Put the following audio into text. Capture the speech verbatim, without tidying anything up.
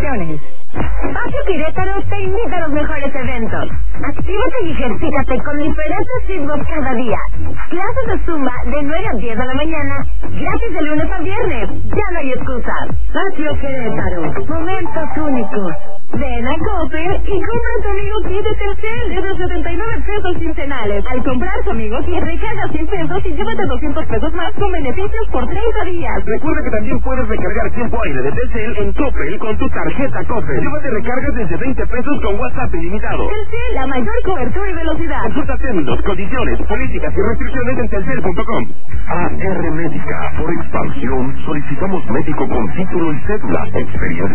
restricciones. Patio Querétaro te invita a los mejores eventos. Actívate y ejercítate con diferentes ritmos cada día. Clases de Zumba de nueve a diez de la mañana, gratis de lunes a viernes. Ya no hay excusas. Patio Querétaro, momentos únicos. Ven a Coppel y compra tu amigo kit de Telcel desde setenta y nueve pesos quincenales. Al comprar tu amigo kit, recarga cien pesos y llévate doscientos pesos más con beneficios por treinta días. Recuerda que también puedes recargar tiempo aire de Telcel en Coppel con tu tarjeta Coppel. Llévate recargas desde veinte pesos con WhatsApp ilimitado. Telcel, la mayor cobertura y velocidad. Consulta términos, condiciones, políticas y restricciones en telcel punto com. A R Médica, por expansión, solicitamos médico con título y cédula, experiencia